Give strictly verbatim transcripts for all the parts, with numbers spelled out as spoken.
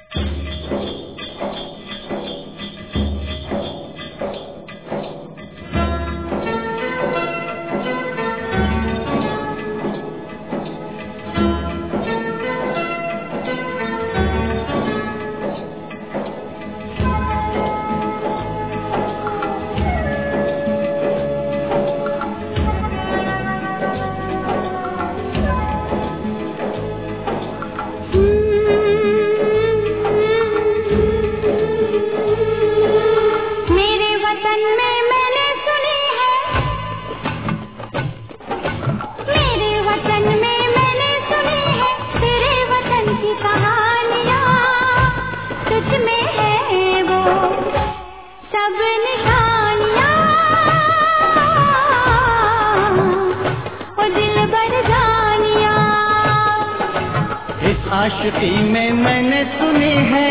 आशिकी में मैंने सुनी है,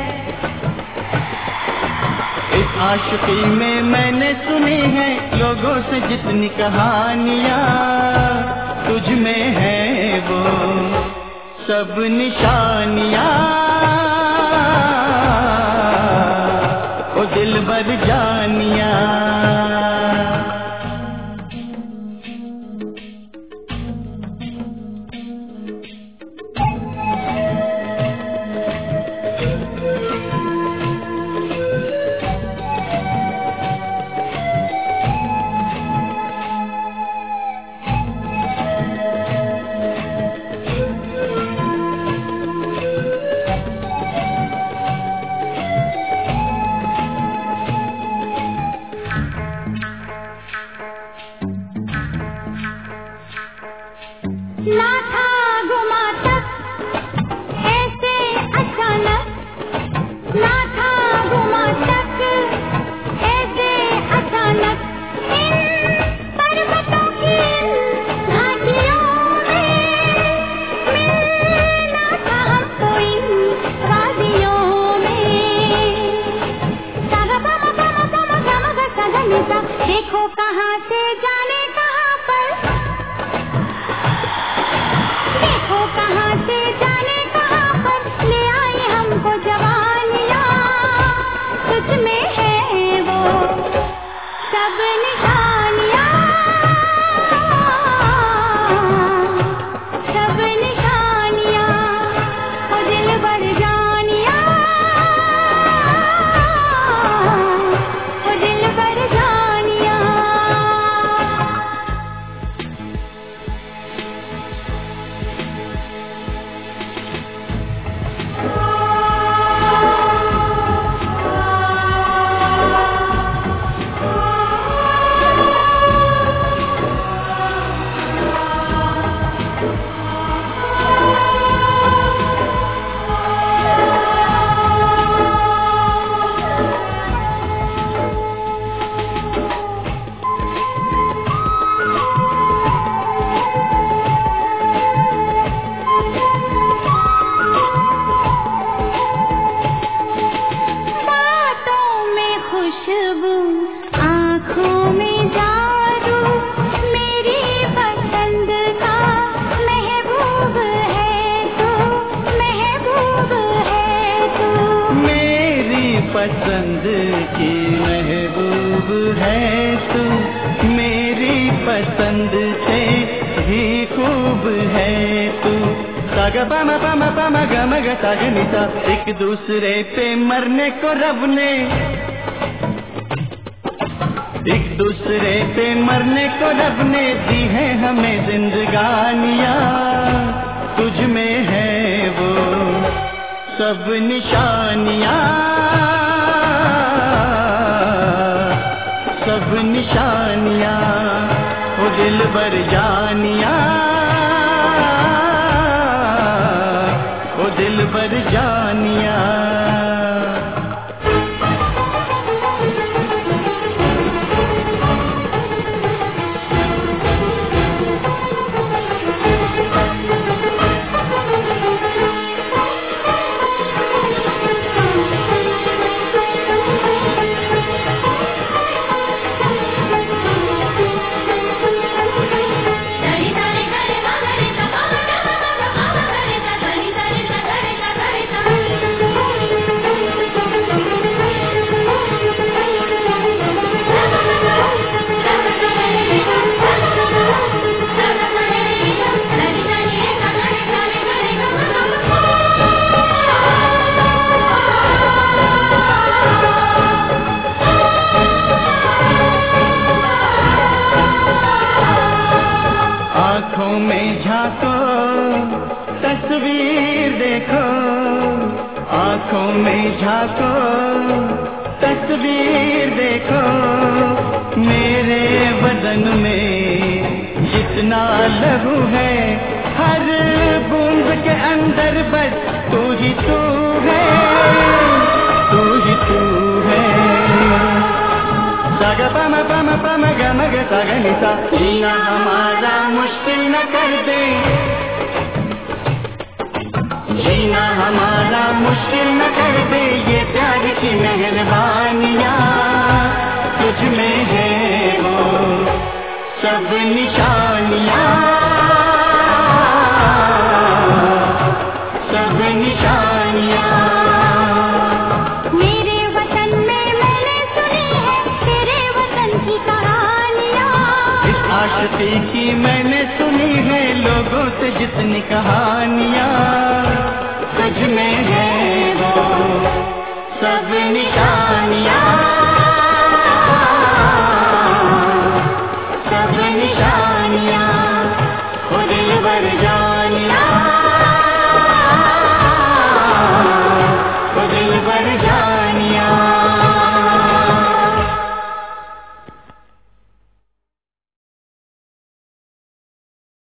इस आशिकी में मैंने सुनी है, लोगों से जितनी कहानियाँ तुझ में है वो सब निशानियाँ, ओ दिलबर जानिया। ना था गुमा तक ऐसे अचानक, ना था गुमा तक ऐसे अचानक, इन पर्वतों की घाटियों में मिलना था हमको इन वादियों में। सागा बम बम बम गम ग सगनिता, देखो कहाँ से जाने कहाँ पर, देखो कहाँ से जाने कहाँ पर, ले आई हमको जवानियाँ, तुझ में है वो सब निशानियाँ, सब निशानियाँ, ओ दिलबर जानिया, ओ दिलबर जानिया। बातों में खुशबू, आँखों में जादू, मेरी पसंद का महबूब है तू, महबूब है तू, मेरी पसंद की महबूब है तू, मेरी पसंद से भी खूब है तू। सागा पम पम पम गम ग सागनिता, एक दूसरे पे मरने को रब ने, एक दूसरे पे मरने को रब ने दी है हमें जिंदगानियाँ, तुझ में है वो सब निशानियाँ, सब निशानियाँ, ओ दिलबर जानिया, ओ दिलबर जानिया। सा आँखों में झांको, तस्वीर देखो, मेरे बदन में जितना लहू है, हर बूंद के अंदर बस तू ही तू है, तू ही तू है। साग पम पम पम गम ग साग निसा, जीना हमारा मुश्किल न कर दे, जीना हमारा मुश्किल न कर दे, ये प्यार की मेहरबानियाँ तुझ में है वो सब निशानियाँ, सब निशानियाँ। मेरे वतन में मैंने सुनी है तेरे वतन की कहानियाँ, इस आशिकी की मैंने सुनी है लोगों से जितनी कहानियाँ, तुझ में है वो सब निशानियाँ, सब निशानियाँ। ओ दिलबर जा